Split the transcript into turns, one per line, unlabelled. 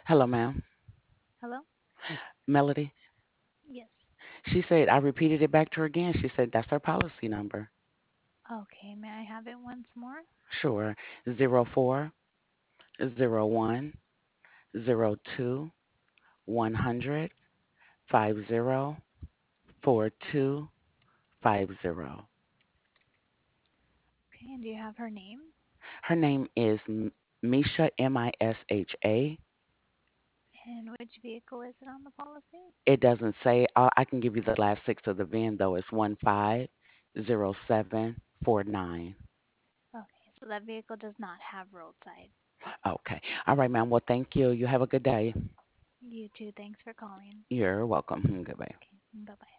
Hello, ma'am.
Hello?
Melody.
Yes.
She said, I repeated it back to her again. She said, that's her policy number.
Okay, may I have it once more?
Sure. 04 01 02 100 50 42 50.
Okay, and do you have her name?
Her name is Misha, Misha.
And which vehicle is it on the policy?
It doesn't say. I can give you the last six of the VIN, though. It's 150749.
Okay, so that vehicle does not have roadside.
Okay. All right, ma'am. Well, thank you. You have a good day.
You too, thanks for calling.
You're welcome. Goodbye.
Okay, bye bye.